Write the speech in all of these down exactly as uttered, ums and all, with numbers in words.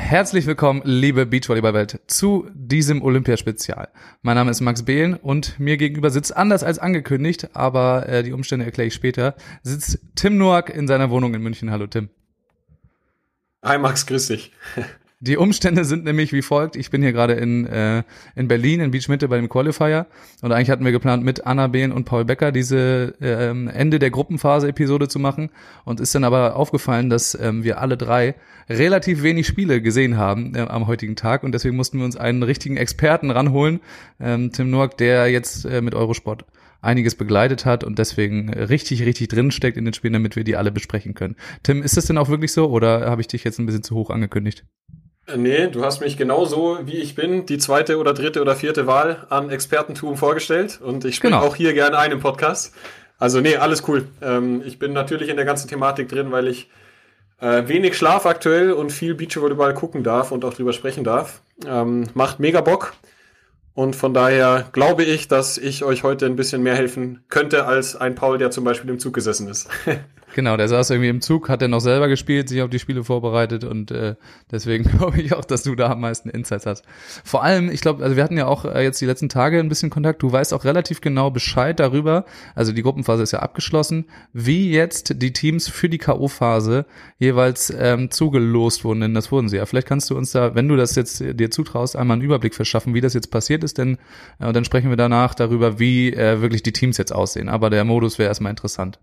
Herzlich willkommen, liebe Beachvolleyball-Welt, zu diesem Olympiaspezial. Mein Name ist Max Behlen und mir gegenüber sitzt, anders als angekündigt, aber äh, die Umstände erkläre ich später, sitzt Tim Noack in seiner Wohnung in München. Hallo Tim. Hi Max, grüß dich. Die Umstände sind nämlich wie folgt. Ich bin hier gerade in äh, in Berlin, in Beach Mitte bei dem Qualifier. Und eigentlich hatten wir geplant, mit Anna Behn und Paul Becker diese ähm, Ende der Gruppenphase-Episode zu machen. Und ist dann aber aufgefallen, dass ähm, wir alle drei relativ wenig Spiele gesehen haben äh, am heutigen Tag. Und deswegen mussten wir uns einen richtigen Experten ranholen, ähm, Tim Noack, der jetzt äh, mit Eurosport einiges begleitet hat und deswegen richtig, richtig drin steckt in den Spielen, damit wir die alle besprechen können. Tim, ist das denn auch wirklich so oder habe ich dich jetzt ein bisschen zu hoch angekündigt? Nee, du hast mich genauso, wie ich bin, die zweite oder dritte oder vierte Wahl an Expertentum vorgestellt und ich springe genau. auch hier gerne ein im Podcast. Also nee, alles cool. Ähm, ich bin natürlich in der ganzen Thematik drin, weil ich äh, wenig Schlaf aktuell und viel Beachvolleyball gucken darf und auch drüber sprechen darf. Ähm, macht mega Bock. Und von daher glaube ich, dass ich euch heute ein bisschen mehr helfen könnte als ein Paul, der zum Beispiel im Zug gesessen ist. Genau, der saß irgendwie im Zug, hat er noch selber gespielt, sich auf die Spiele vorbereitet und äh, deswegen glaube ich auch, dass du da am meisten Insights hast. Vor allem, ich glaube, also wir hatten ja auch äh, jetzt die letzten Tage ein bisschen Kontakt, du weißt auch relativ genau Bescheid darüber, also die Gruppenphase ist ja abgeschlossen, wie jetzt die Teams für die K O-Phase jeweils ähm, zugelost wurden, denn das wurden sie ja. Vielleicht kannst du uns da, wenn du das jetzt dir zutraust, einmal einen Überblick verschaffen, wie das jetzt passiert ist, denn äh, dann sprechen wir danach darüber, wie äh, wirklich die Teams jetzt aussehen, aber der Modus wäre erstmal interessant.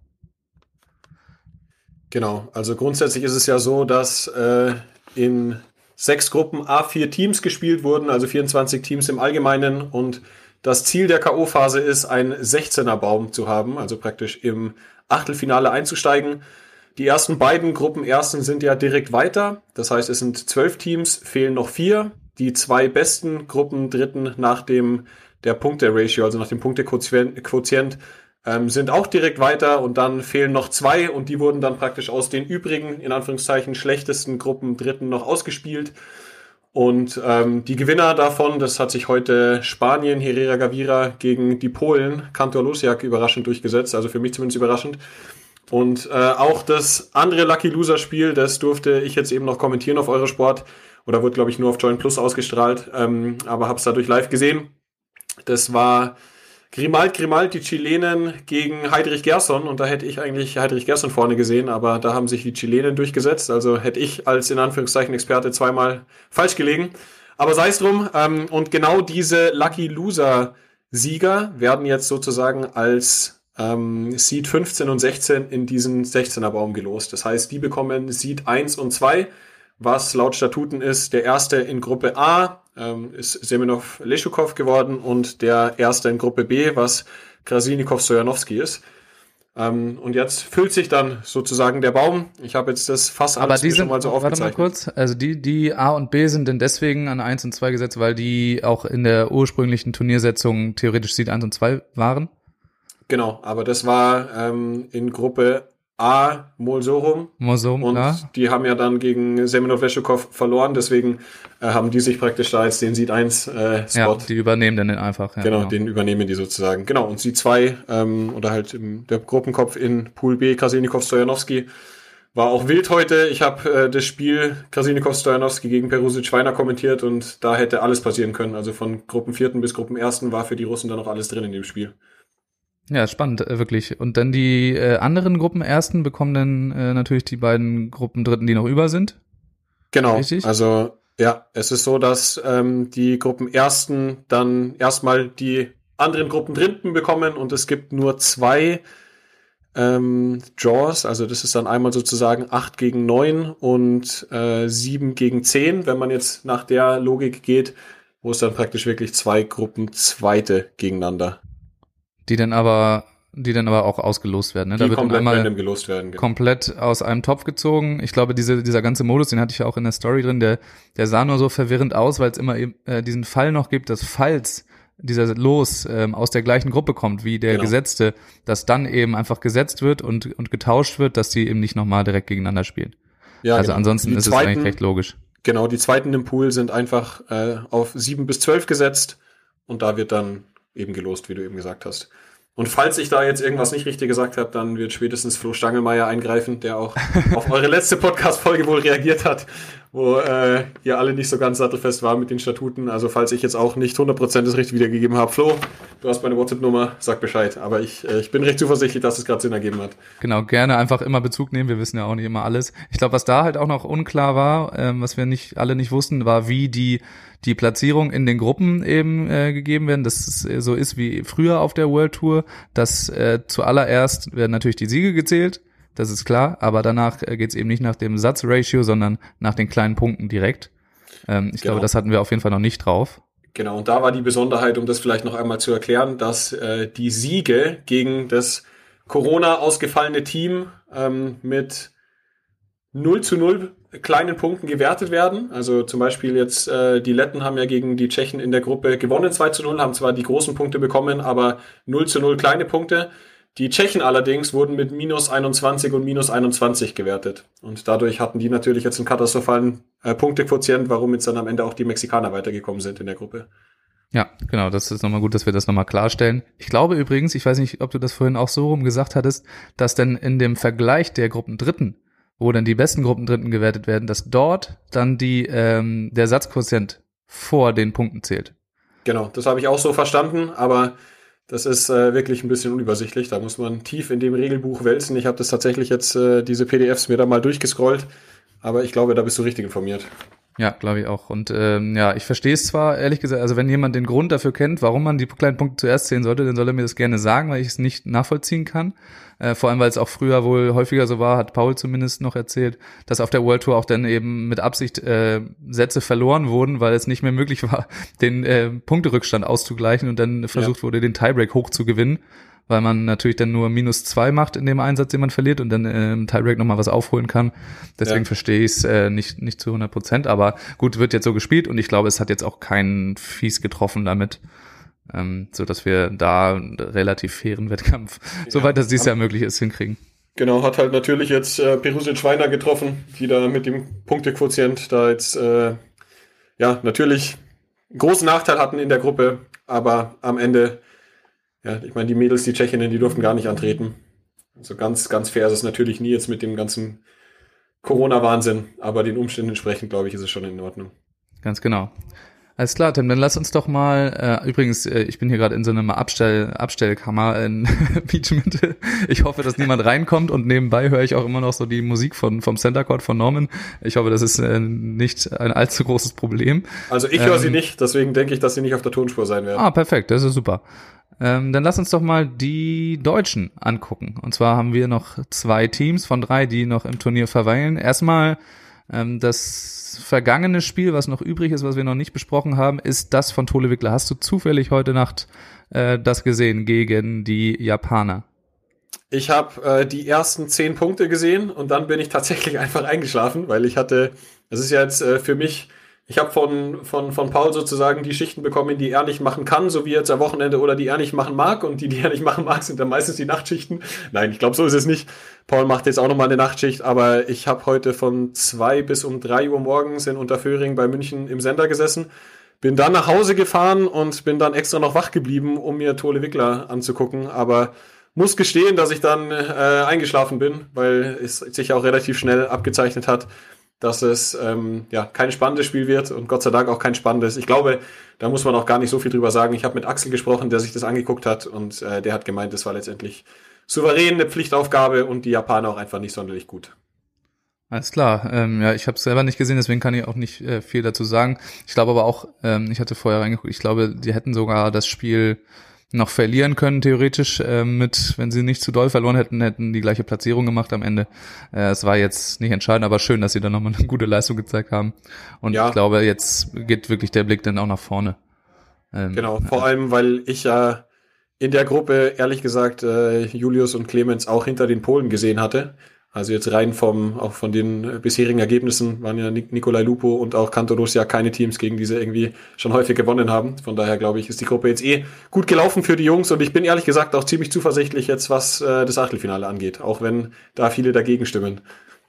Genau, also grundsätzlich ist es ja so, dass äh, in sechs Gruppen A vier Teams gespielt wurden, also vierundzwanzig Teams im Allgemeinen und das Ziel der K O-Phase ist, einen sechzehner-Baum zu haben, also praktisch im Achtelfinale einzusteigen. Die ersten beiden Gruppenersten sind ja direkt weiter, das heißt es sind zwölf Teams, fehlen noch vier. Die zwei besten Gruppendritten nach dem der Punkte-Ratio, also nach dem Punktequotient, Ähm, sind auch direkt weiter und dann fehlen noch zwei und die wurden dann praktisch aus den übrigen, in Anführungszeichen, schlechtesten Gruppen Dritten noch ausgespielt. Und ähm, die Gewinner davon, das hat sich heute Spanien, Herrera Gavira gegen die Polen, Kantor Lusiak, überraschend durchgesetzt, also für mich zumindest überraschend. Und äh, auch das andere Lucky Loser Spiel, das durfte ich jetzt eben noch kommentieren auf Eurosport oder wurde, glaube ich, nur auf Join Plus ausgestrahlt, ähm, aber habe es dadurch live gesehen. Das war Grimald, Grimald, die Chilenen gegen Heidrich Gerson und da hätte ich eigentlich Heidrich Gerson vorne gesehen, aber da haben sich die Chilenen durchgesetzt, also hätte ich als in Anführungszeichen Experte zweimal falsch gelegen. Aber sei es drum, ähm, und genau diese Lucky Loser Sieger werden jetzt sozusagen als ähm, Seed fünfzehn und sechzehn in diesen sechzehner-Baum gelost. Das heißt, die bekommen Seed eins und zwei, was laut Statuten ist der erste in Gruppe A, ähm, ist Semenov Leschukov geworden und der erste in Gruppe B, was Krasinikov Stojanowski ist. Ähm, und jetzt füllt sich dann sozusagen der Baum. Ich habe jetzt das fast alles schon sind, mal so warte aufgezeichnet. Mal kurz, also die, die A und B sind denn deswegen an eins und zwei gesetzt, weil die auch in der ursprünglichen Turniersetzung theoretisch Seed eins und zwei waren? Genau, aber das war ähm, in Gruppe A Molsorum. Molsorum, und klar. Die haben ja dann gegen Semenov Leschukov verloren, deswegen äh, haben die sich praktisch da jetzt den Seed eins äh, Spot. Ja, die übernehmen dann den einfach. Ja, genau, genau, den übernehmen die sozusagen. Genau, und Seed zwei ähm, oder halt im, der Gruppenkopf in Pool B, Krasinikov Stojanowski, war auch wild heute. Ich habe äh, das Spiel Krasinikov Stojanowski gegen Perusic Schweiner kommentiert und da hätte alles passieren können. Also von Gruppenvierten bis Gruppenersten war für die Russen dann noch alles drin in dem Spiel. Ja, spannend, äh, wirklich. Und dann die äh, anderen Gruppenersten bekommen dann äh, natürlich die beiden Gruppendritten, die noch über sind. Genau, richtig? Also ja, es ist so, dass ähm, die Gruppenersten dann erstmal die anderen Gruppendritten bekommen und es gibt nur zwei ähm, Draws, also das ist dann einmal sozusagen acht gegen neun und äh, sieben gegen zehn, wenn man jetzt nach der Logik geht, wo es dann praktisch wirklich zwei Gruppen Zweite gegeneinander Die dann aber, die dann aber auch ausgelost werden. Ne? Die da wird komplett einmal random gelost werden. Genau. Komplett aus einem Topf gezogen. Ich glaube, diese, dieser ganze Modus, den hatte ich ja auch in der Story drin, der, der sah nur so verwirrend aus, weil es immer eben, äh, diesen Fall noch gibt, dass falls dieser Los ähm, aus der gleichen Gruppe kommt wie der Genau. Gesetzte, dass dann eben einfach gesetzt wird und, und getauscht wird, dass die eben nicht nochmal direkt gegeneinander spielen. Ja, also genau. ansonsten Die ist zweiten, es eigentlich recht logisch. Genau, die zweiten im Pool sind einfach äh, auf sieben bis zwölf gesetzt und da wird dann eben gelost, wie du eben gesagt hast. Und falls ich da jetzt irgendwas nicht richtig gesagt habe, dann wird spätestens Flo Stangelmeier eingreifen, der auch auf eure letzte Podcast-Folge wohl reagiert hat wo äh, ihr alle nicht so ganz sattelfest war mit den Statuten. Also falls ich jetzt auch nicht hundert Prozent das richtig wiedergegeben habe, Flo, du hast meine WhatsApp-Nummer, sag Bescheid. Aber ich, äh, ich bin recht zuversichtlich, dass es gerade Sinn ergeben hat. Genau, gerne einfach immer Bezug nehmen. Wir wissen ja auch nicht immer alles. Ich glaube, was da halt auch noch unklar war, ähm, was wir nicht alle nicht wussten, war, wie die die Platzierung in den Gruppen eben äh, gegeben werden. Dass es äh, so ist wie früher auf der World Tour, dass äh, zuallererst werden natürlich die Siege gezählt. Das ist klar, aber danach geht's eben nicht nach dem Satzratio, sondern nach den kleinen Punkten direkt. Ähm, ich genau. glaube, das hatten wir auf jeden Fall noch nicht drauf. Genau, und da war die Besonderheit, um das vielleicht noch einmal zu erklären, dass äh, die Siege gegen das Corona ausgefallene Team ähm, mit null zu null kleinen Punkten gewertet werden. Also zum Beispiel jetzt äh, die Letten haben ja gegen die Tschechen in der Gruppe gewonnen, zwei zu null, haben zwar die großen Punkte bekommen, aber null zu null kleine Punkte. Die Tschechen allerdings wurden mit minus einundzwanzig und minus einundzwanzig gewertet. Und dadurch hatten die natürlich jetzt einen katastrophalen äh, Punktequotient, warum jetzt dann am Ende auch die Mexikaner weitergekommen sind in der Gruppe. Ja, genau, das ist nochmal gut, dass wir das nochmal klarstellen. Ich glaube übrigens, ich weiß nicht, ob du das vorhin auch so rum gesagt hattest, dass denn in dem Vergleich der Gruppendritten, wo dann die besten Gruppendritten gewertet werden, dass dort dann die ähm, der Satzquotient vor den Punkten zählt. Genau, das habe ich auch so verstanden, aber das ist äh, wirklich ein bisschen unübersichtlich. Da muss man tief in dem Regelbuch wälzen. Ich habe das tatsächlich jetzt, äh, diese P D Fs mir da mal durchgescrollt. Aber ich glaube, da bist du richtig informiert. Ja, glaube ich auch. Und ähm, ja, ich verstehe es zwar, ehrlich gesagt, also wenn jemand den Grund dafür kennt, warum man die kleinen Punkte zuerst zählen sollte, dann soll er mir das gerne sagen, weil ich es nicht nachvollziehen kann. Äh, vor allem, weil es auch früher wohl häufiger so war, hat Paul zumindest noch erzählt, dass auf der World Tour auch dann eben mit Absicht äh, Sätze verloren wurden, weil es nicht mehr möglich war, den äh, Punkterückstand auszugleichen und dann versucht ja. wurde, den Tiebreak hoch zu gewinnen, weil man natürlich dann nur minus zwei macht in dem Einsatz, den man verliert und dann äh, im Tiebreak nochmal was aufholen kann. Deswegen ja. verstehe ich es äh, nicht nicht zu hundert Prozent, aber gut, wird jetzt so gespielt und ich glaube, es hat jetzt auch keinen Fies getroffen damit, ähm, so dass wir da einen relativ fairen Wettkampf, ja. soweit das dieses Jahr möglich ist, hinkriegen. Genau, hat halt natürlich jetzt äh, Perusic Schweiner getroffen, die da mit dem Punktequotient da jetzt äh, ja natürlich einen großen Nachteil hatten in der Gruppe, aber am Ende ja, ich meine, die Mädels, die Tschechinnen, die durften gar nicht antreten. Also ganz, ganz fair ist es natürlich nie jetzt mit dem ganzen Corona-Wahnsinn, aber den Umständen entsprechend, glaube ich, ist es schon in Ordnung. Ganz genau. Alles klar, Tim, dann lass uns doch mal, äh, übrigens, äh, ich bin hier gerade in so einer Abstell, Abstellkammer in Beachmitte. Ich hoffe, dass niemand reinkommt und nebenbei höre ich auch immer noch so die Musik von vom Center Court von Norman. Ich hoffe, das ist äh, nicht ein allzu großes Problem. Also ich höre ähm, sie nicht, deswegen denke ich, dass sie nicht auf der Tonspur sein werden. Ah, perfekt, das ist super. Ähm, dann lass uns doch mal die Deutschen angucken. Und zwar haben wir noch zwei Teams von drei, die noch im Turnier verweilen. Erstmal ähm, das vergangene Spiel, was noch übrig ist, was wir noch nicht besprochen haben, ist das von Tole Wickler. Hast du zufällig heute Nacht äh, das gesehen gegen die Japaner? Ich habe äh, die ersten zehn Punkte gesehen und dann bin ich tatsächlich einfach eingeschlafen, weil ich hatte, das ist ja jetzt äh, für mich, ich habe von, von, von Paul sozusagen die Schichten bekommen, die er nicht machen kann, so wie jetzt am Wochenende, oder die er nicht machen mag. Und die, die er nicht machen mag, sind dann meistens die Nachtschichten. Nein, ich glaube, so ist es nicht. Paul macht jetzt auch nochmal eine Nachtschicht, aber ich habe heute von zwei bis um drei Uhr morgens in Unterföhring bei München im Sender gesessen, bin dann nach Hause gefahren und bin dann extra noch wach geblieben, um mir Tole Wickler anzugucken. Aber muss gestehen, dass ich dann äh, eingeschlafen bin, weil es sich auch relativ schnell abgezeichnet hat, dass es ähm, ja kein spannendes Spiel wird und Gott sei Dank auch kein spannendes. Ich glaube, da muss man auch gar nicht so viel drüber sagen. Ich habe mit Axel gesprochen, der sich das angeguckt hat und äh, der hat gemeint, das war letztendlich souverän eine Pflichtaufgabe und die Japaner auch einfach nicht sonderlich gut. Alles klar. Ähm, ja, ich habe es selber nicht gesehen, deswegen kann ich auch nicht äh, viel dazu sagen. Ich glaube aber auch, ähm, ich hatte vorher reingeguckt, ich glaube, die hätten sogar das Spiel noch verlieren können, theoretisch, äh, mit, wenn sie nicht zu doll verloren hätten, hätten die gleiche Platzierung gemacht am Ende. Äh, es war jetzt nicht entscheidend, aber schön, dass sie dann nochmal eine gute Leistung gezeigt haben. Und ja. Ich glaube, jetzt geht wirklich der Blick dann auch nach vorne. Ähm, genau, vor ja. allem, weil ich ja äh, in der Gruppe, ehrlich gesagt, äh, Julius und Clemens auch hinter den Polen gesehen hatte. Also jetzt rein vom, auch von den bisherigen Ergebnissen waren ja Nikolai Lupo und auch Kantoros ja keine Teams, gegen die sie irgendwie schon häufig gewonnen haben. Von daher glaube ich, ist die Gruppe jetzt eh gut gelaufen für die Jungs und ich bin ehrlich gesagt auch ziemlich zuversichtlich jetzt, was äh, das Achtelfinale angeht, auch wenn da viele dagegen stimmen.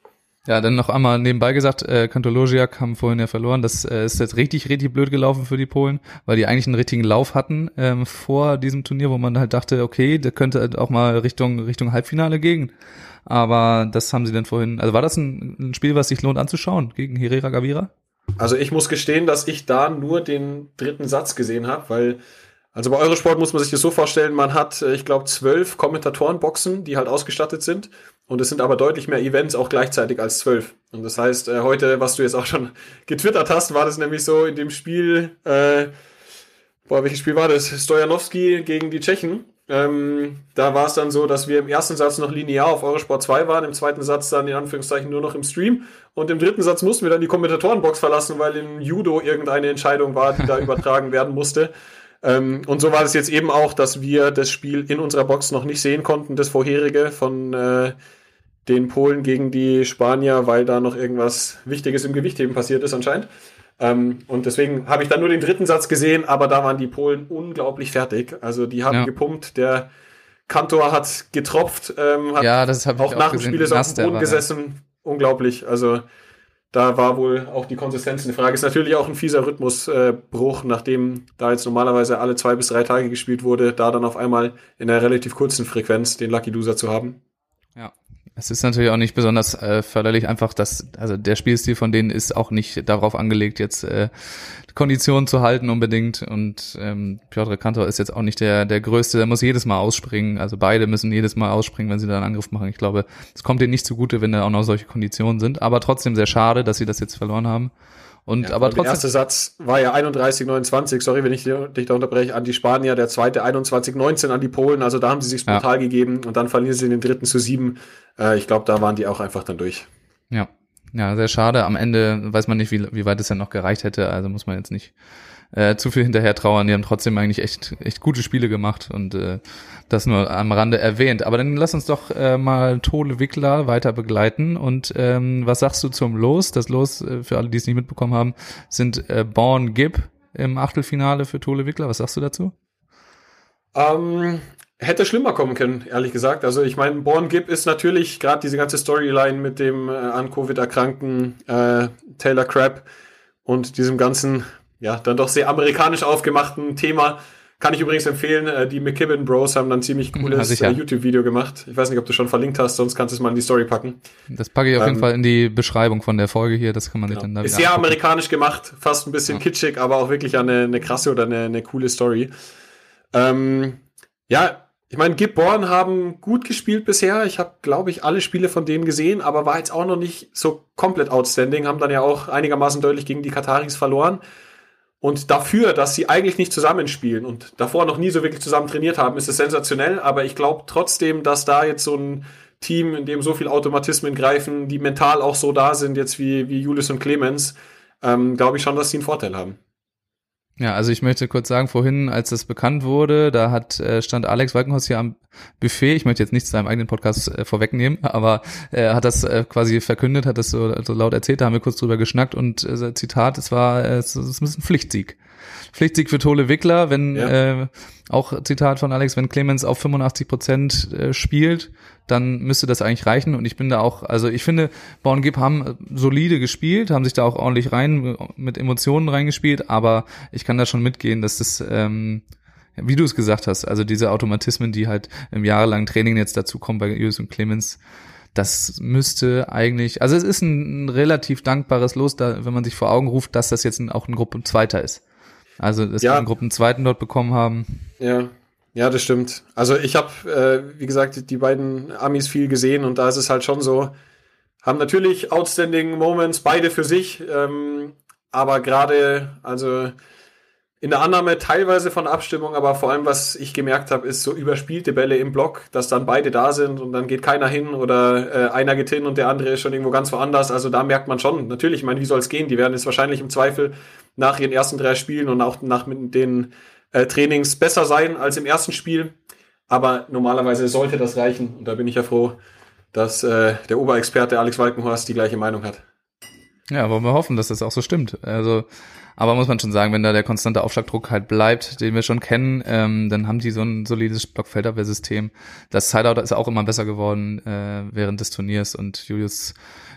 Ja, dann noch einmal nebenbei gesagt, äh, Kantologiak haben vorhin ja verloren. Das äh, ist jetzt richtig, richtig blöd gelaufen für die Polen, weil die eigentlich einen richtigen Lauf hatten ähm, vor diesem Turnier, wo man halt dachte, okay, der könnte halt auch mal Richtung Richtung Halbfinale gehen. Aber das haben sie dann vorhin, also war das ein, ein Spiel, was sich lohnt anzuschauen gegen Herrera Gavira? Also ich muss gestehen, dass ich da nur den dritten Satz gesehen habe, weil also bei Eurosport muss man sich das so vorstellen, man hat, ich glaube, zwölf Kommentatorenboxen, die halt ausgestattet sind. Und es sind aber deutlich mehr Events auch gleichzeitig als zwölf. Und das heißt, äh, heute, was du jetzt auch schon getwittert hast, war das nämlich so in dem Spiel, äh, boah, welches Spiel war das? Stojanowski gegen die Tschechen. Ähm, da war es dann so, dass wir im ersten Satz noch linear auf Eurosport zwei waren, im zweiten Satz dann in Anführungszeichen nur noch im Stream. Und im dritten Satz mussten wir dann die Kommentatorenbox verlassen, weil im Judo irgendeine Entscheidung war, die da übertragen werden musste. Ähm, und so war es jetzt eben auch, dass wir das Spiel in unserer Box noch nicht sehen konnten, das vorherige von äh, den Polen gegen die Spanier, weil da noch irgendwas Wichtiges im Gewichtheben passiert ist anscheinend. Ähm, und deswegen habe ich dann nur den dritten Satz gesehen, aber da waren die Polen unglaublich fertig. Also die haben ja. gepumpt, der Kantor hat getropft, ähm, hat ja, das hab ich auch, auch nach gesehen. dem Spiel ist auf dem Boden gesessen. Ja. Unglaublich, also da war wohl auch die Konsistenz eine Frage. Ist natürlich auch ein fieser Rhythmusbruch, äh, nachdem da jetzt normalerweise alle zwei bis drei Tage gespielt wurde, da dann auf einmal in einer relativ kurzen Frequenz den Lucky Loser zu haben. Ja, es ist natürlich auch nicht besonders äh, förderlich, einfach, dass, also der Spielstil von denen ist auch nicht darauf angelegt, jetzt äh, Konditionen zu halten unbedingt, und ähm, Piotr Kantor ist jetzt auch nicht der der Größte, der muss jedes Mal ausspringen, also beide müssen jedes Mal ausspringen, wenn sie da einen Angriff machen. Ich glaube, es kommt denen nicht zugute, wenn da auch noch solche Konditionen sind, aber trotzdem sehr schade, dass sie das jetzt verloren haben. Und ja, aber trotzdem. Der erste Satz war ja einunddreißig neunundzwanzig, sorry, wenn ich dich da unterbreche, an die Spanier, der zweite einundzwanzig neunzehn an die Polen, also da haben sie sich brutal ja. gegeben, und dann verlieren sie den dritten zu sieben. Äh, ich glaube, da waren die auch einfach dann durch. Ja. Ja, sehr schade. Am Ende weiß man nicht, wie, wie weit es ja noch gereicht hätte. Also muss man jetzt nicht äh, zu viel hinterher trauern. Die haben trotzdem eigentlich echt echt gute Spiele gemacht, und äh, das nur am Rande erwähnt. Aber dann lass uns doch äh, mal Tole Wickler weiter begleiten. Und ähm, was sagst du zum Los? Das Los, äh, für alle, die es nicht mitbekommen haben, sind äh, Born Gibb im Achtelfinale für Tole Wickler. Was sagst du dazu? Ähm... Hätte schlimmer kommen können, ehrlich gesagt. Also ich meine, Born Gibb ist natürlich gerade diese ganze Storyline mit dem äh, an Covid erkrankten äh, Taylor Crabb und diesem ganzen, ja, dann doch sehr amerikanisch aufgemachten Thema. Kann ich übrigens empfehlen, äh, die McKibben Bros haben dann ein ziemlich cooles äh, YouTube-Video gemacht. Ich weiß nicht, ob du schon verlinkt hast, sonst kannst du es mal in die Story packen. Das packe ich auf ähm, jeden Fall in die Beschreibung von der Folge hier, das kann man genau. sich dann da wieder Ist sehr angucken. Amerikanisch gemacht, fast ein bisschen ja. kitschig, aber auch wirklich eine, eine krasse oder eine, eine coole Story. Ähm, ja, ich meine, Gibb Born haben gut gespielt bisher. Ich habe, glaube ich, alle Spiele von denen gesehen, aber war jetzt auch noch nicht so komplett outstanding. Haben dann ja auch einigermaßen deutlich gegen die Kataris verloren. Und dafür, dass sie eigentlich nicht zusammenspielen und davor noch nie so wirklich zusammen trainiert haben, ist es sensationell. Aber ich glaube trotzdem, dass da jetzt so ein Team, in dem so viel Automatismen greifen, die mental auch so da sind, jetzt wie, wie Julius und Clemens, ähm, glaube ich schon, dass sie einen Vorteil haben. Ja, also ich möchte kurz sagen, vorhin, als das bekannt wurde, da hat äh, stand Alex Walkenhorst hier am Buffet, ich möchte jetzt nichts zu seinem eigenen Podcast äh, vorwegnehmen, aber er äh, hat das äh, quasi verkündet, hat das so, so laut erzählt, da haben wir kurz drüber geschnackt, und äh, Zitat, es war, äh, es ist ein Pflichtsieg. Pflichtsieg für Tole Wickler, wenn, ja. äh, auch Zitat von Alex, wenn Clemens auf fünfundachtzig Prozent äh, spielt, dann müsste das eigentlich reichen, und ich bin da auch, also ich finde, Born Gibb haben solide gespielt, haben sich da auch ordentlich rein, mit Emotionen reingespielt, aber ich kann da schon mitgehen, dass das, ähm, wie du es gesagt hast, also diese Automatismen, die halt im jahrelangen Training jetzt dazukommen bei Julius und Clemens, das müsste eigentlich, also es ist ein, ein relativ dankbares Los, da, wenn man sich vor Augen ruft, dass das jetzt ein, auch ein Gruppenzweiter ist. Also, dass ja. wir einen Gruppenzweiten dort bekommen haben. Ja, ja, das stimmt. Also ich habe, äh, wie gesagt, die beiden Amis viel gesehen, und da ist es halt schon so, haben natürlich outstanding Moments, beide für sich, ähm, aber gerade, also in der Annahme teilweise von Abstimmung, aber vor allem, was ich gemerkt habe, ist so überspielte Bälle im Block, dass dann beide da sind und dann geht keiner hin oder äh, einer geht hin und der andere ist schon irgendwo ganz woanders. Also da merkt man schon, natürlich, ich meine, wie soll es gehen? Die werden jetzt wahrscheinlich im Zweifel nach ihren ersten drei Spielen und auch nach den äh, Trainings besser sein als im ersten Spiel. Aber normalerweise sollte das reichen, und da bin ich ja froh, dass äh, der Oberexperte Alex Walkenhorst die gleiche Meinung hat. Ja, wollen wir hoffen, dass das auch so stimmt. Also, aber muss man schon sagen, wenn da der konstante Aufschlagdruck halt bleibt, den wir schon kennen, ähm, dann haben die so ein solides Blockfeldabwehrsystem. Das Sideout ist auch immer besser geworden äh, während des Turniers, und Julius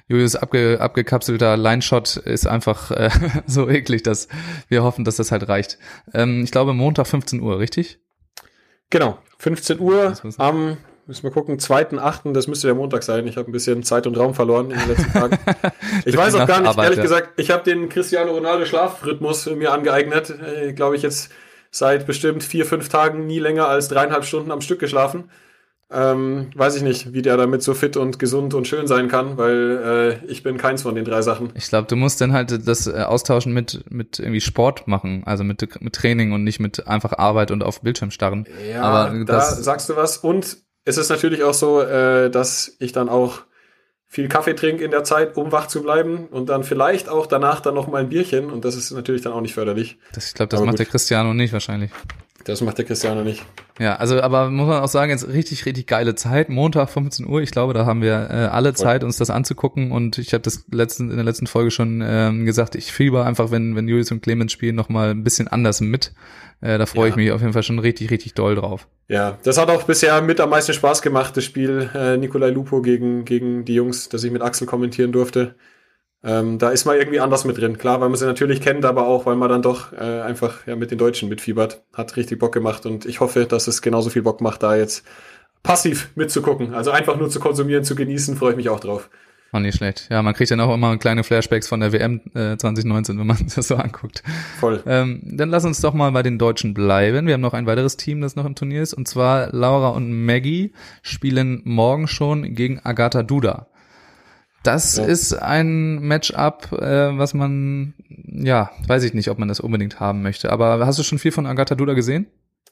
Julius abge, abgekapselter Line-Shot ist einfach äh, so eklig, dass wir hoffen, dass das halt reicht. Ähm, ich glaube Montag fünfzehn Uhr, richtig? Genau, fünfzehn Uhr am, müssen wir gucken, zweiten achten, das müsste der Montag sein. Ich habe ein bisschen Zeit und Raum verloren in den letzten Tagen. Ich weiß auch gar nicht, Arbeit, ehrlich ja. gesagt, ich habe den Cristiano Ronaldo Schlafrhythmus mir angeeignet. Äh, glaube ich jetzt seit bestimmt vier, fünf Tagen nie länger als dreieinhalb Stunden am Stück geschlafen. Ähm, weiß ich nicht, wie der damit so fit und gesund und schön sein kann, weil äh, ich bin keins von den drei Sachen. Ich glaube, du musst dann halt das äh, austauschen mit mit irgendwie Sport machen, also mit mit Training und nicht mit einfach Arbeit und auf Bildschirm starren. Ja, aber da das, sagst du was. Und es ist natürlich auch so, äh, dass ich dann auch viel Kaffee trinke in der Zeit, um wach zu bleiben und dann vielleicht auch danach dann noch mal ein Bierchen und das ist natürlich dann auch nicht förderlich. Das, ich glaube, das aber macht gut. der Cristiano nicht wahrscheinlich. Das macht der Cristiano nicht. Ja, also aber muss man auch sagen, jetzt richtig, richtig geile Zeit. Montag fünfzehn Uhr, ich glaube, da haben wir äh, alle Voll. Zeit, uns das anzugucken und ich habe das letzten, in der letzten Folge schon ähm, gesagt, ich fieber einfach, wenn wenn Julius und Clemens spielen, noch mal ein bisschen anders mit. Äh, da freue ja. ich mich auf jeden Fall schon richtig, richtig doll drauf. Ja, das hat auch bisher mit am meisten Spaß gemacht, das Spiel äh, Nicolai Lupo gegen gegen die Jungs, das ich mit Axel kommentieren durfte. Ähm, da ist man irgendwie anders mit drin. Klar, weil man sie natürlich kennt, aber auch, weil man dann doch äh, einfach ja mit den Deutschen mitfiebert. Hat richtig Bock gemacht und ich hoffe, dass es genauso viel Bock macht, da jetzt passiv mitzugucken. Also einfach nur zu konsumieren, zu genießen, freue ich mich auch drauf. Oh, nicht schlecht. Ja, man kriegt dann auch immer kleine Flashbacks von der W M äh, zwanzig neunzehn, wenn man das so anguckt. Voll. Ähm, dann lass uns doch mal bei den Deutschen bleiben. Wir haben noch ein weiteres Team, das noch im Turnier ist. Und zwar Laura und Maggie spielen morgen schon gegen Agatha Duda. Das ja. ist ein Matchup, äh, was man, ja, weiß ich nicht, ob man das unbedingt haben möchte. Aber hast du schon viel von Agatha Duda gesehen?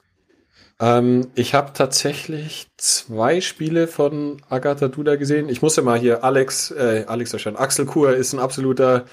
Ähm, ich habe tatsächlich zwei Spiele von Agatha Duda gesehen. Ich musste mal hier Alex, äh, Alex erscheinen. Axel Kur ist ein absoluter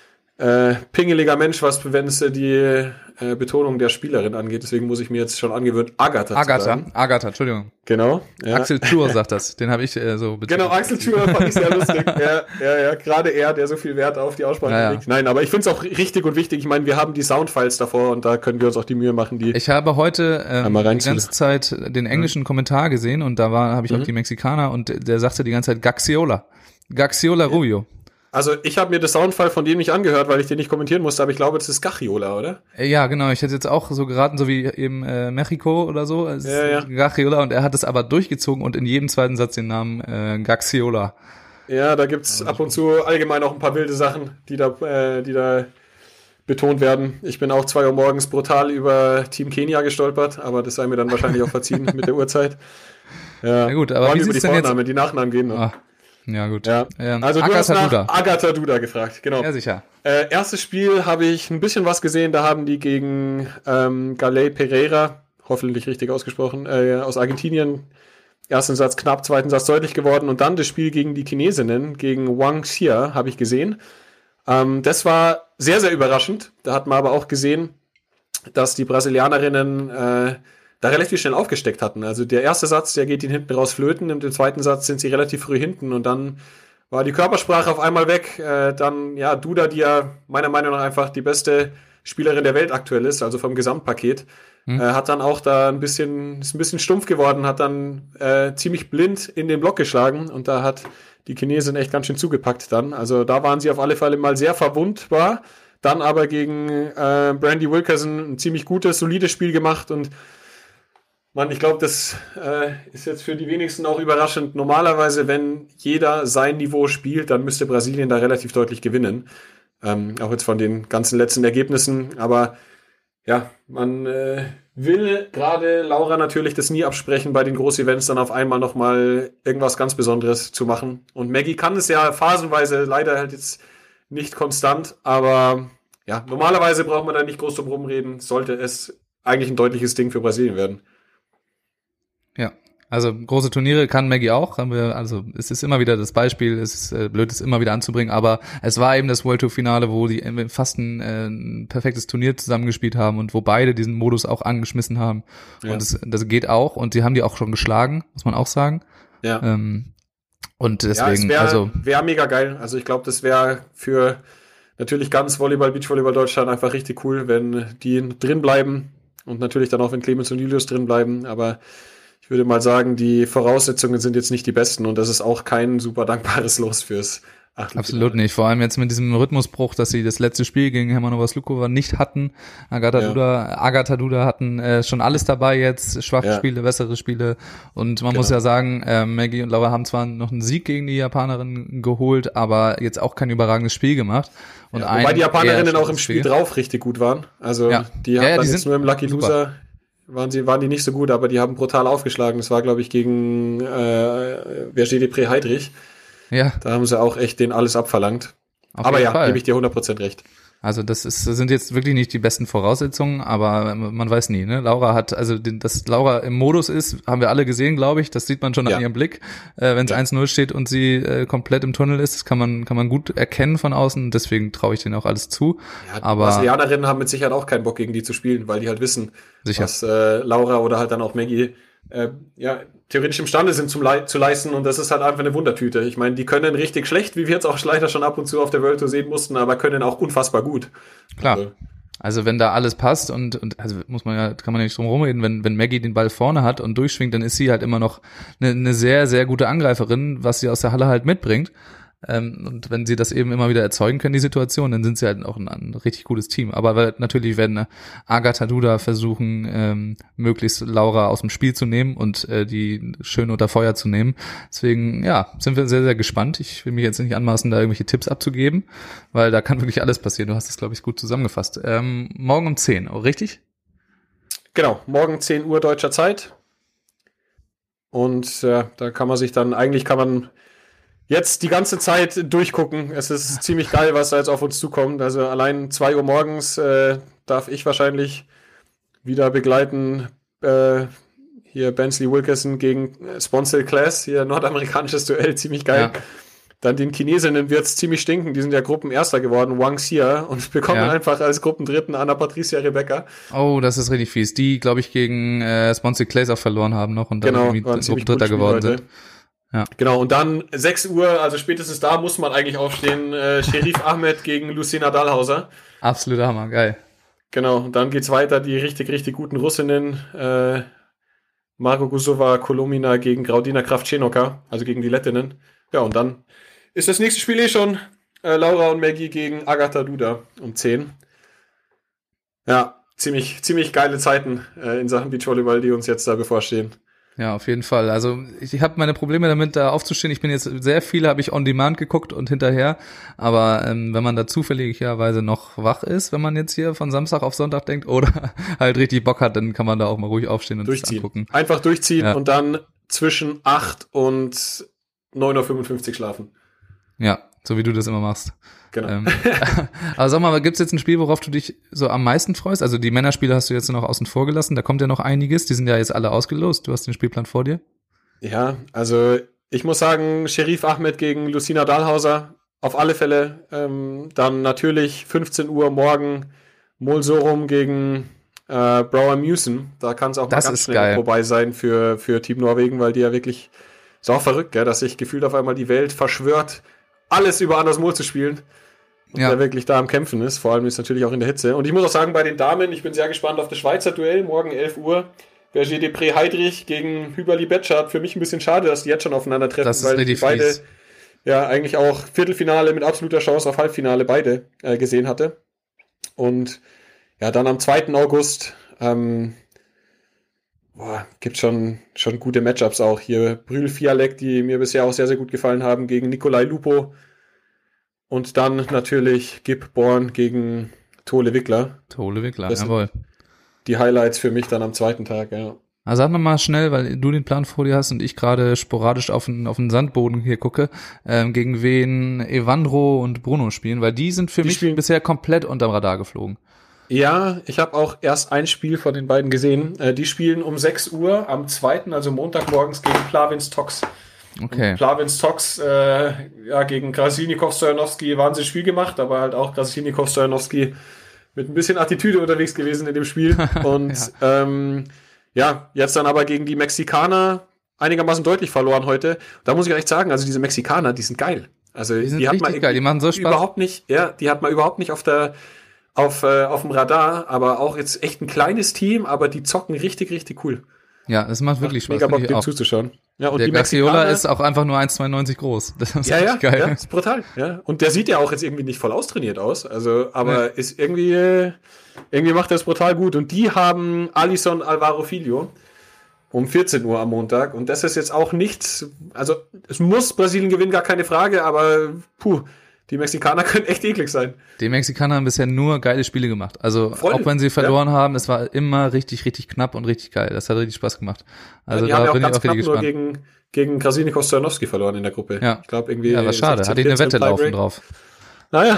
äh, pingeliger Mensch, was wenn es äh, die äh, Betonung der Spielerin angeht. Deswegen muss ich mir jetzt schon angewöhnt, Agatha, Agatha zu sagen. Agatha, Entschuldigung. Genau. Ja. Axel Tour sagt das. Den habe ich äh, so betont. Genau, Axel Tour fand ich sehr lustig. ja, ja, ja, gerade er, der so viel Wert auf die Aussprache ja, legt. Ja. Nein, aber ich finde es auch richtig und wichtig. Ich meine, wir haben die Soundfiles davor und da können wir uns auch die Mühe machen, die Ich habe heute ähm, die ganze Zeit den englischen mhm. Kommentar gesehen und da war habe ich mhm. auch die Mexikaner und der sagte die ganze Zeit Gaxiola. Gaxiola Rubio. Also ich habe mir das Soundfile von dem nicht angehört, weil ich den nicht kommentieren musste, aber ich glaube, das ist Gachiola, oder? Ja, genau. Ich hätte jetzt auch so geraten, so wie eben äh, Mexiko oder so. Es ja, ja. Gachiola und er hat es aber durchgezogen und in jedem zweiten Satz den Namen äh, Gaxiola. Ja, da gibt's also ab und zu allgemein auch ein paar wilde Sachen, die da, äh, die da betont werden. Ich bin auch zwei Uhr morgens brutal über Team Kenia gestolpert, aber das sei mir dann wahrscheinlich auch verziehen mit der Uhrzeit. Ja, Na gut, aber wie über die denn Vornamen, jetzt? die Nachnamen gehen noch. Ah. Ja, gut. Ja. Ähm, also du Agatha hast nach Duda. Agatha Duda gefragt, genau. Ja, sicher. Äh, erstes Spiel habe ich ein bisschen was gesehen, da haben die gegen ähm, Galey Pereira, hoffentlich richtig ausgesprochen, äh, aus Argentinien, ersten Satz knapp, zweiten Satz deutlich geworden und dann das Spiel gegen die Chinesinnen, gegen Wang Xia, habe ich gesehen. Ähm, das war sehr, sehr überraschend. Da hat man aber auch gesehen, dass die Brasilianerinnen äh, da relativ schnell aufgesteckt hatten. Also der erste Satz, der geht ihnen hinten raus flöten, und im zweiten Satz sind sie relativ früh hinten und dann war die Körpersprache auf einmal weg. Äh, dann, ja, Duda, die ja meiner Meinung nach einfach die beste Spielerin der Welt aktuell ist, also vom Gesamtpaket, hm. äh, hat dann auch da ein bisschen, ist ein bisschen stumpf geworden, hat dann äh, ziemlich blind in den Block geschlagen und da hat die Chinesin echt ganz schön zugepackt dann. Also da waren sie auf alle Fälle mal sehr verwundbar. Dann aber gegen äh, Brandy Wilkerson ein ziemlich gutes, solides Spiel gemacht und Mann, ich glaube, das äh, ist jetzt für die wenigsten auch überraschend. Normalerweise, wenn jeder sein Niveau spielt, dann müsste Brasilien da relativ deutlich gewinnen. Ähm, auch jetzt von den ganzen letzten Ergebnissen. Aber ja, man äh, will gerade Laura natürlich das nie absprechen, bei den Groß-Events dann auf einmal nochmal irgendwas ganz Besonderes zu machen. Und Maggie kann es ja phasenweise leider halt jetzt nicht konstant. Aber ja, normalerweise braucht man da nicht groß drum rumreden. Sollte es eigentlich ein deutliches Ding für Brasilien werden. Ja, also große Turniere kann Maggie auch, haben wir, also es ist immer wieder das Beispiel, es ist äh, blöd, es immer wieder anzubringen, aber es war eben das World Tour Finale, wo die fast ein, äh, ein perfektes Turnier zusammengespielt haben und wo beide diesen Modus auch angeschmissen haben. Ja. Und das, das geht auch und sie haben die auch schon geschlagen, muss man auch sagen. Ja. Ähm, und deswegen, ja, wär, also wäre mega geil. Also ich glaube, das wäre für natürlich ganz Volleyball, Beachvolleyball Deutschland einfach richtig cool, wenn die drin bleiben und natürlich dann auch, wenn Clemens und Julius drin bleiben, aber ich würde mal sagen, die Voraussetzungen sind jetzt nicht die besten und das ist auch kein super dankbares Los fürs Absolut nicht. Vor allem jetzt mit diesem Rhythmusbruch, dass sie das letzte Spiel gegen Hermanova Slukova nicht hatten. Agatha ja. Duda, Agatha Duda hatten äh, schon alles dabei jetzt. Schwache ja. Spiele, bessere Spiele. Und man genau. muss ja sagen, äh, Maggie und Laura haben zwar noch einen Sieg gegen die Japanerin geholt, aber jetzt auch kein überragendes Spiel gemacht. Und ja, wobei die Japanerinnen auch im Spiel, Spiel drauf richtig gut waren. Also ja. die haben ja, ja, dann die jetzt nur im Lucky super. Loser waren sie waren die nicht so gut, aber die haben brutal aufgeschlagen. Das war, glaube ich, gegen äh, Verger Depré Heidrich. Ja. Da haben sie auch echt denen alles abverlangt. Auf aber ja, gebe ich dir hundert Prozent recht. Also das ist, das sind jetzt wirklich nicht die besten Voraussetzungen, aber man weiß nie, ne? Laura hat, also dass Laura im Modus ist, haben wir alle gesehen, glaube ich. Das sieht man schon ja. an ihrem Blick. Äh, wenn es ja. eins null steht und sie äh, komplett im Tunnel ist, das kann man kann man gut erkennen von außen. Deswegen traue ich denen auch alles zu. Ja, aber Brasilianerinnen haben mit Sicherheit auch keinen Bock, gegen die zu spielen, weil die halt wissen, sicher. was äh, Laura oder halt dann auch Maggie äh, ja theoretisch imstande sind zum Le- zu leisten, und das ist halt einfach eine Wundertüte. Ich meine, die können richtig schlecht, wie wir jetzt auch leider schon ab und zu auf der World Tour sehen mussten, aber können auch unfassbar gut. Klar. Also, also wenn da alles passt und und also muss man ja, kann man ja nicht drum rumreden, wenn wenn Maggie den Ball vorne hat und durchschwingt, dann ist sie halt immer noch eine, eine sehr, sehr gute Angreiferin, was sie aus der Halle halt mitbringt. Ähm, und wenn sie das eben immer wieder erzeugen können, die Situation, dann sind sie halt auch ein, ein richtig gutes Team. Aber weil, natürlich werden Agatha Duda versuchen, ähm, möglichst Laura aus dem Spiel zu nehmen und äh, die schön unter Feuer zu nehmen. Deswegen, ja, sind wir sehr, sehr gespannt. Ich will mich jetzt nicht anmaßen, da irgendwelche Tipps abzugeben, weil da kann wirklich alles passieren. Du hast das, glaube ich, gut zusammengefasst. Ähm, morgen um zehn, oh, richtig? Genau, morgen zehn Uhr deutscher Zeit. Und äh, da kann man sich dann, eigentlich kann man jetzt die ganze Zeit durchgucken. Es ist ziemlich geil, was da jetzt auf uns zukommt. Also allein zwei Uhr morgens äh, darf ich wahrscheinlich wieder begleiten. Äh, hier Bensley Wilkerson gegen Sponcil Class. Hier nordamerikanisches Duell, ziemlich geil. Ja. Dann den Chinesinnen wird's ziemlich stinken. Die sind ja Gruppenerster geworden, Wang Xia. Und bekommen ja. einfach als Gruppendritten Anna Patricia Rebecca. Oh, das ist richtig fies. Die, glaube ich, gegen äh, Sponcil Class auch verloren haben noch und dann genau, irgendwie Gruppendritter geworden heute. sind. Ja. Genau, und dann sechs Uhr, also spätestens da muss man eigentlich aufstehen, äh, Sherif Ahmed gegen Lucina Dahlhauser. Absoluter Hammer, geil. Genau, und dann geht's weiter, die richtig, richtig guten Russinnen, äh, Margo Gusova Kolomina gegen Graudina Kravchenoka, also gegen die Lettinnen. Ja, und dann ist das nächste Spiel eh schon äh, Laura und Maggie gegen Agatha Duda um zehn. Ja, ziemlich, ziemlich geile Zeiten äh, in Sachen Beachvolleyball, die uns jetzt da bevorstehen. Ja, auf jeden Fall. Also ich, ich habe meine Probleme damit, da aufzustehen. Ich bin jetzt sehr viele, habe ich on demand geguckt und hinterher. Aber ähm, wenn man da zufälligerweise noch wach ist, wenn man jetzt hier von Samstag auf Sonntag denkt oder halt richtig Bock hat, dann kann man da auch mal ruhig aufstehen und durchziehen. Das angucken. Einfach durchziehen ja. Und dann zwischen acht und neun Uhr fünfundfünfzig schlafen. Ja, so wie du das immer machst. Genau. Ähm, aber sag mal, gibt's jetzt ein Spiel, worauf du dich so am meisten freust? Also die Männerspiele hast du jetzt noch außen vor gelassen, da kommt ja noch einiges, die sind ja jetzt alle ausgelost, du hast den Spielplan vor dir. Ja, also ich muss sagen, Sherif Ahmed gegen Lucina Dahlhauser, auf alle Fälle. Ähm, dann natürlich fünfzehn Uhr morgen Molsorum gegen äh, Brouwer Mewson. Da kann es auch das mal ganz schnell geil. vorbei sein für, für Team Norwegen, weil die ja wirklich, ist auch verrückt, gell, dass sich gefühlt auf einmal die Welt verschwört, alles über Anders Mol zu spielen. Und ja. der wirklich da am Kämpfen ist. Vor allem ist natürlich auch in der Hitze. Und ich muss auch sagen, bei den Damen, ich bin sehr gespannt auf das Schweizer Duell. Morgen elf Uhr. Verger Depré Heidrich gegen Hüberli Betschart. Für mich ein bisschen schade, dass die jetzt schon aufeinandertreffen. Das ist weil die beide fies. Ja eigentlich auch Viertelfinale mit absoluter Chance auf Halbfinale beide äh, gesehen hatte. Und ja, dann am zweiten August ähm, boah, gibt schon schon gute Matchups auch. Hier Brühl Fialek, die mir bisher auch sehr, sehr gut gefallen haben, gegen Nikolai Lupo. Und dann natürlich Gib Born gegen Tole Wickler. Tole Wickler, jawohl. Die Highlights für mich dann am zweiten Tag, ja. Also sag nochmal schnell, weil du den Plan vor dir hast und ich gerade sporadisch auf den, auf den Sandboden hier gucke, ähm, gegen wen Evandro und Bruno spielen, weil die sind für die mich spielen bisher komplett unterm Radar geflogen. Ja, ich habe auch erst ein Spiel von den beiden gesehen. Äh, die spielen um sechs Uhr am zweiten, also Montagmorgens gegen Plavins Tox. Okay. Plavins Tox äh, ja, gegen Krasinikov Stojanowski wahnsinnig Spiel gemacht, aber halt auch Krasinikov Stojanowski mit ein bisschen Attitüde unterwegs gewesen in dem Spiel. Und ja. Ähm, ja, jetzt dann aber gegen die Mexikaner einigermaßen deutlich verloren heute. Da muss ich echt sagen, also diese Mexikaner, die sind geil. Also die, sind die hat man geil. Die machen so Spaß. Überhaupt nicht, ja, die hat man überhaupt nicht auf der auf äh, auf dem Radar, aber auch jetzt echt ein kleines Team, aber die zocken richtig, richtig cool. Ja, das macht wirklich macht Spaß. Mega Bock, dem zuzuschauen. Ja, und der die Gaxiola Mexikaner ist auch einfach nur eins Komma zweiundneunzig groß. Das ist ja, ja, geil. ja, ist brutal. Ja. Und der sieht ja auch jetzt irgendwie nicht voll austrainiert aus. Also, aber ja. ist irgendwie, irgendwie macht er es brutal gut. Und die haben Alisson Alvaro Filho um vierzehn Uhr am Montag. Und das ist jetzt auch nichts, also es muss Brasilien gewinnen, gar keine Frage, aber puh, die Mexikaner können echt eklig sein. Die Mexikaner haben bisher nur geile Spiele gemacht. Also Voll. Auch wenn sie verloren ja. haben, es war immer richtig, richtig knapp und richtig geil. Das hat richtig Spaß gemacht. Also ja, die da haben ja auch bin ganz ich auch richtig knapp gespannt. nur gegen, gegen Krasniqi Stojanowski verloren in der Gruppe. Ja. Ich glaube irgendwie. Ja, war schade. Hatte ich eine Wette laufen drauf. Naja.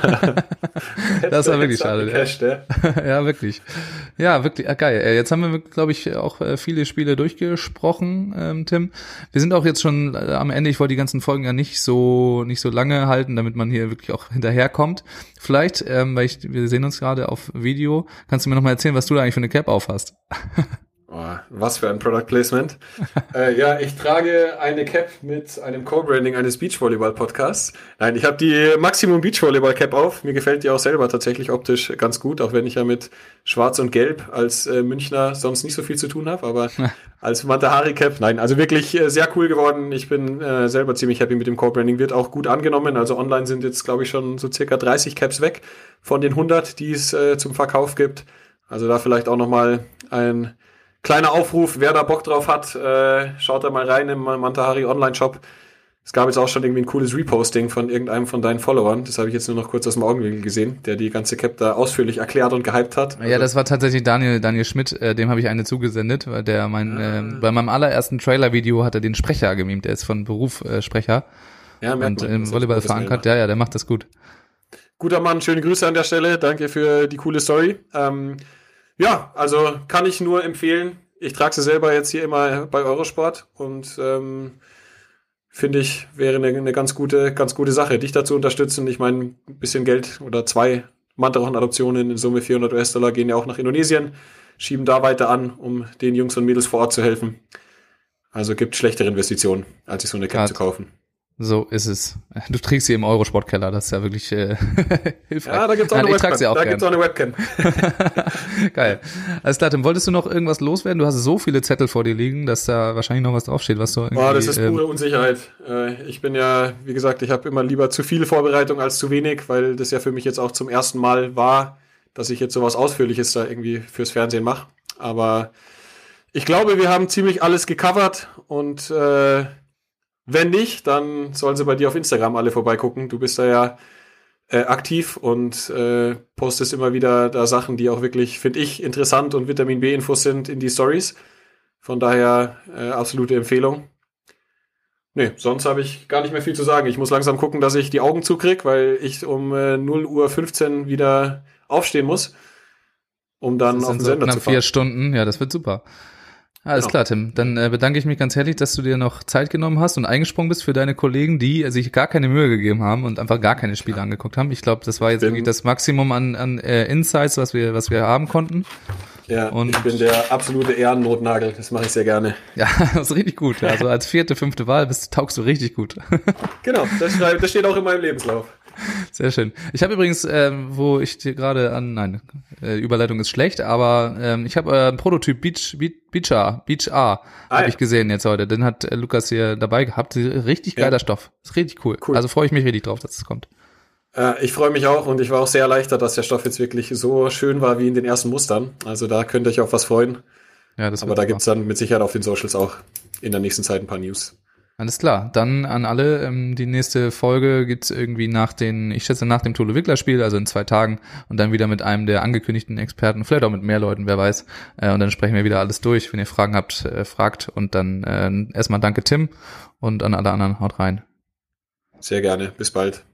Das war wirklich schade. Gecasht, ja. Ja, wirklich. Ja, wirklich, ah, geil. Jetzt haben wir, glaube ich, auch viele Spiele durchgesprochen, ähm, Tim. Wir sind auch jetzt schon äh, am Ende. Ich wollte die ganzen Folgen ja nicht so nicht so lange halten, damit man hier wirklich auch hinterherkommt. Vielleicht, ähm, weil ich, wir sehen uns gerade auf Video, kannst du mir noch mal erzählen, was du da eigentlich für eine Cap auf hast? Oh, was für ein Product Placement. äh, ja, ich trage eine Cap mit einem Co-Branding eines Beachvolleyball-Podcasts. Nein, ich habe die Maximum Beachvolleyball-Cap auf. Mir gefällt die auch selber tatsächlich optisch ganz gut, auch wenn ich ja mit Schwarz und Gelb als äh, Münchner sonst nicht so viel zu tun habe. Aber als Matahari-Cap, nein, also wirklich äh, sehr cool geworden. Ich bin äh, selber ziemlich happy mit dem Co-Branding. Wird auch gut angenommen. Also online sind jetzt, glaube ich, schon so circa dreißig Caps weg von den hundert, die es äh, zum Verkauf gibt. Also da vielleicht auch nochmal ein kleiner Aufruf, wer da Bock drauf hat, äh, schaut da mal rein im Matahari Online-Shop. Es gab jetzt auch schon irgendwie ein cooles Reposting von irgendeinem von deinen Followern. Das habe ich jetzt nur noch kurz aus dem Augenwinkel gesehen, der die ganze Cap da ausführlich erklärt und gehypt hat. Also ja, das war tatsächlich Daniel Daniel Schmidt, äh, dem habe ich eine zugesendet, weil der mein ah. äh, bei meinem allerersten Trailer-Video hat er den Sprecher gemimt, der ist von Beruf äh, Sprecher ja, und man, im Volleyball verankert. Ja, ja, der macht das gut. Guter Mann, schöne Grüße an der Stelle. Danke für die coole Story. Ähm, Ja, also kann ich nur empfehlen. Ich trage sie selber jetzt hier immer bei Eurosport und ähm, finde ich, wäre eine, eine ganz gute, ganz gute Sache, dich dazu unterstützen. Ich meine, ein bisschen Geld oder zwei Mantarochen-Adoptionen in Summe vierhundert US-Dollar gehen ja auch nach Indonesien, schieben da weiter an, um den Jungs und Mädels vor Ort zu helfen. Also gibt schlechtere Investitionen, als sich so eine Cap zu kaufen. So ist es. Du trägst sie im Eurosportkeller, das ist ja wirklich äh, hilfreich. Ja, da gibt's auch, Nein, eine, Webcam. Auch da gibt's auch eine Webcam. Geil. Alles klar, Tim, wolltest du noch irgendwas loswerden? Du hast so viele Zettel vor dir liegen, dass da wahrscheinlich noch was draufsteht, was du irgendwie... Oh, das ist pure ähm, Unsicherheit. Ich bin ja, wie gesagt, ich habe immer lieber zu viel Vorbereitung als zu wenig, weil das ja für mich jetzt auch zum ersten Mal war, dass ich jetzt sowas Ausführliches da irgendwie fürs Fernsehen mache. Aber ich glaube, wir haben ziemlich alles gecovert und äh, wenn nicht, dann sollen sie bei dir auf Instagram alle vorbeigucken. Du bist da ja äh, aktiv und äh, postest immer wieder da Sachen, die auch wirklich, finde ich, interessant und Vitamin B-Infos sind in die Stories. Von daher äh, absolute Empfehlung. Nee, sonst habe ich gar nicht mehr viel zu sagen. Ich muss langsam gucken, dass ich die Augen zukriege, weil ich um äh, null Uhr fünfzehn wieder aufstehen muss, um dann auf den so Sender zu fahren. Vier Stunden, ja, das wird super. Alles genau. Klar, Tim. Dann äh, bedanke ich mich ganz herzlich, dass du dir noch Zeit genommen hast und eingesprungen bist für deine Kollegen, die sich gar keine Mühe gegeben haben und einfach gar keine Spiele ja. angeguckt haben. Ich glaube, das war jetzt bin, wirklich das Maximum an, an äh, Insights, was wir, was wir haben konnten. Ja, und ich bin der absolute Ehrennotnagel. Das mache ich sehr gerne. Ja, das ist richtig gut. Also als vierte, fünfte Wahl bist, taugst du richtig gut. Genau, das, das steht auch in meinem Lebenslauf. Sehr schön. Ich habe übrigens, ähm, wo ich dir gerade an, nein, äh, Überleitung ist schlecht, aber ähm, ich habe äh, einen Prototyp Beach, Beach, Beach A, Beach A, ah, habe ja. ich gesehen jetzt heute. Den hat äh, Lukas hier dabei gehabt. Richtig geiler ja. Stoff. Ist richtig cool. cool. Also freue ich mich richtig drauf, dass es kommt. Äh, ich freue mich auch und ich war auch sehr erleichtert, dass der Stoff jetzt wirklich so schön war wie in den ersten Mustern. Also da könnt ihr euch auf was freuen. Ja, das aber da gibt's dann mit Sicherheit auf den Socials auch in der nächsten Zeit ein paar News. Alles klar, dann an alle, ähm, die nächste Folge gibt's irgendwie nach den, ich schätze nach dem Tole-Wickler-Spiel, also in zwei Tagen und dann wieder mit einem der angekündigten Experten, vielleicht auch mit mehr Leuten, wer weiß, äh, und dann sprechen wir wieder alles durch. Wenn ihr Fragen habt, äh, fragt und dann äh, erstmal danke Tim und an alle anderen, haut rein. Sehr gerne, bis bald.